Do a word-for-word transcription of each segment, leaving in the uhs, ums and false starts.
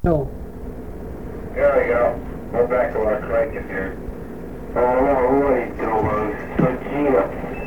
No. There we go. We're back to our cranking here. I don't know what he's doing. So Gino.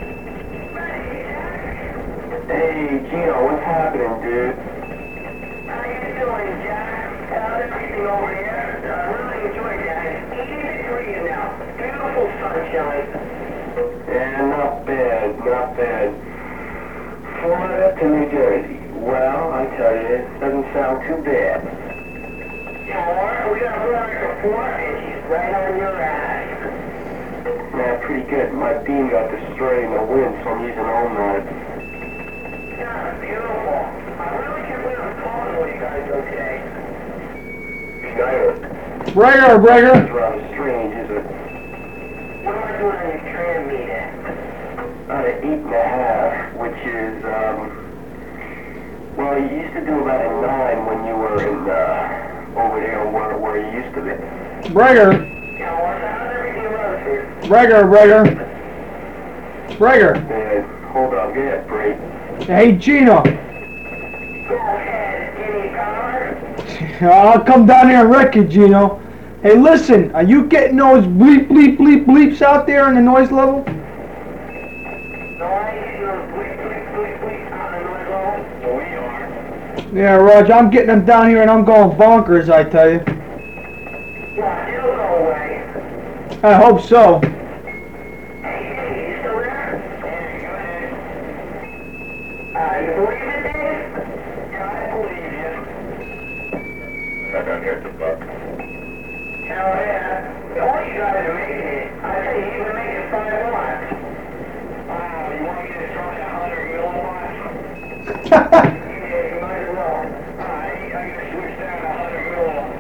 Hey Gino, what's happening, dude? How you doing, Jack? How's everything over here? Uh, really enjoyed that. eighty degrees now. Beautiful sunshine. Yeah, not bad, not bad. Florida to New Jersey. Well, I tell you, it doesn't sound too bad. Four? We got one for four, and she's right on your ass. Man, pretty good. My beam got destroyed in the wind, so I'm using home rod. Yeah, beautiful. I really can't believe I'm calling what you guys do today. Schneider. Breaker, It's breaker. rather strange, isn't it? What am I doing on your tram meter? About an eight and a half, which is, um, well, you used to do about a nine when you were in, uh, over there where, where you used to be. Breaker. Yeah, what's how's everything around here? Breaker, breaker. Breaker. And hold on, get it, break. Hey, Gino. Go ahead, any power? I'll come down here and wreck you, Gino. Hey, listen, are you getting those bleep, bleep, bleep, bleeps out there in the noise level? No, I ain't doing bleep, bleep, bleep, bleep on the noise level. So we are. Yeah, Roger, I'm getting them down here and I'm going bonkers, I tell you. Yeah, it'll go away. I hope so. Hey, hey, you still there? Uh, you believe it, Dave? Yeah, I believe you. Back down here at the buck. Hell yeah. All you guys are making it. I tell you, you're making five watts. Wow, you want me to throw that one hundred milliwatts? Yeah, you might as well. Alright, I'm gonna switch down to one hundred milliwatts.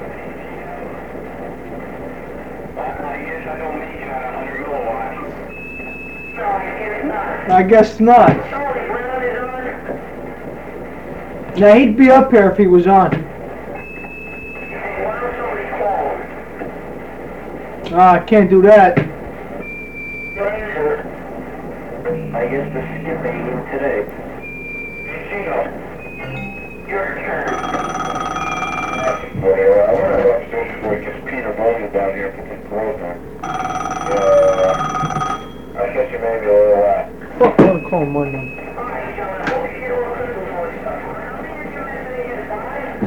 I guess I don't make it at one hundred milliwatts. No, I guess not. I guess not. Charlie Brown is on. Now, he'd be up here if he was on. Hey, why don't somebody call him? Ah, I can't do that. Sir, I guess the skip ain't in today. Hey, Gino. Your turn. Well, I want to watch this before it gets Peter Bowling down here for some clothes on. Uh, I guess you may be a little uh Fuck, I'm gonna call him Monday. Alright, John, I hope you get all the Christmas morning stuff. How many did you mention again? Five?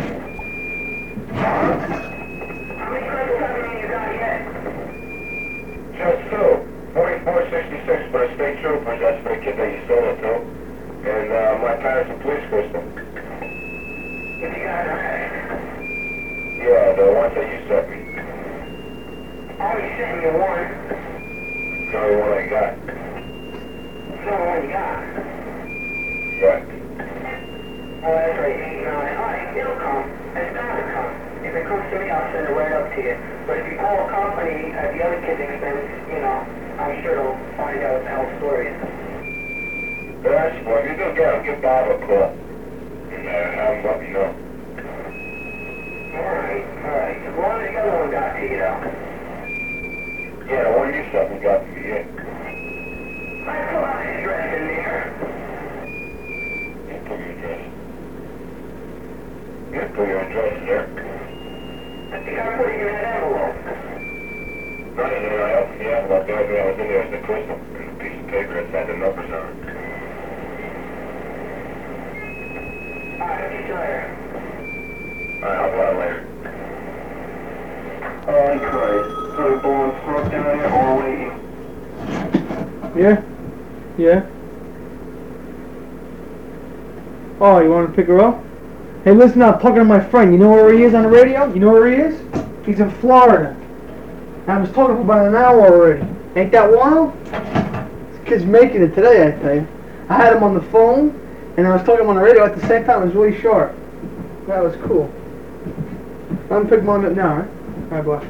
How many Christmas haven't you got yet? just two. forty-four sixty-six for the state troopers, that's for the kid that you sold it to. And uh, my parents and police crystal. If you got it. Yeah, the ones that you sent me. Oh, you sent me one. The only one I got. It's the only one you got. Right. Oh, that's right, eighty-nine. Alright, it'll come. It's bound to come. If it comes to me, I'll send it right up to you. But if you call a company at the other kid's expense, you know, I'm sure they'll find out what the hell the story is. That's well, if you do get him, give Bob a call. And uh, have him let me know. Alright, alright. As long as the other one got to you, though. Yeah, the one you sent me got to be in. I put my address in there. Yeah, put your address. Yeah, put your address there. I think I put it in that envelope. Not in there, I opened the envelope, the only thing that was in there was the crystal and a piece of paper that had the numbers on it. Alright, I'll see you later. Alright, I'll go out later. Oh, Christ. So we're blowing smoke down here or waiting? Yeah? Yeah? Oh, you want to pick her up? Hey, listen, I'm talking to my friend. You know where he is on the radio? You know where he is? He's in Florida. I was talking for about an hour already. Ain't that wild? This kid's making it today, I tell you. I had him on the phone, and I was talking to him on the radio at the same time. It was really sharp. That was cool. I'm gonna pick him on up now, right? Alright, boy.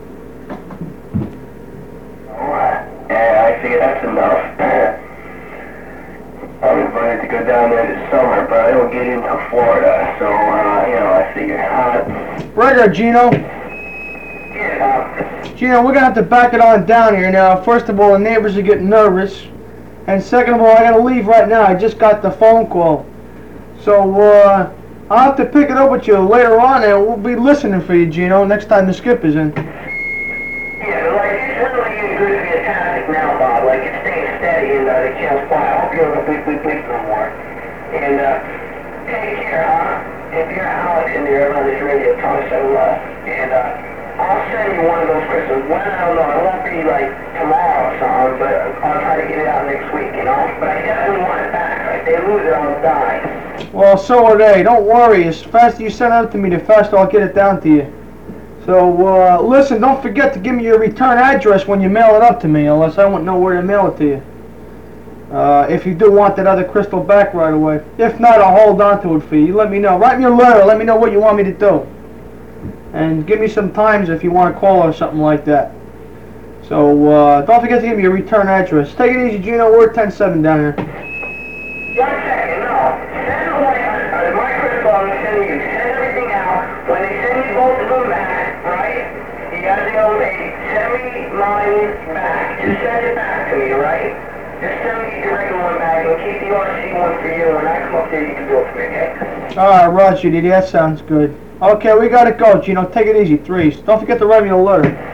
Alright. Yeah, I figure that's enough. I'm invited to go down there this summer, but I don't get into Florida, so, uh, you know, I figure, uh... Right there, Gino. Yeah. Gino, we're gonna have to back it on down here now. First of all, the neighbors are getting nervous. And second of all, I gotta leave right now. I just got the phone call. So, uh, I'll have to pick it up with you later on, and we'll be listening for you, Gino, next time the skip is in. Yeah, but like, it's really getting good to be a tactic now, Bob. Like, it's staying steady and uh, they can't fly. I hope you don't go bleep, bleep, bleep no more. And, uh, take care, huh? If you're Alex and you're on this radio, tell us I love. And, uh, I'll send you one of those crystals. When, I don't know. It won't be, like, tomorrow or something, but I'll try to get it out next week, you know? But I definitely want it back. Like, they lose it, I'll die. Well, so are they. Don't worry. As fast as you send it to me, the faster I'll get it down to you. So, uh, listen, don't forget to give me your return address when you mail it up to me, unless I won't know where to mail it to you. Uh, if you do want that other crystal back right away. If not, I'll hold on to it for you. You let me know. Write me a letter. Let me know what you want me to do. And give me some times if you want to call or something like that. So, uh, don't forget to give me your return address. Take it easy, Gino. We're at ten seven down here. One second, no. Send away uh, my crystal I'm sending you. Send everything out. When they send you both of them back, right? You gotta be able to send me mine back. Just send it back to me, right? Just send me the regular one back and keep the R C one for you. When I come up there, you can do it for me, okay? Alright, Roger, that sounds good. Okay, we gotta go, Gino. Take it easy. Threes. Don't forget to write me a letter.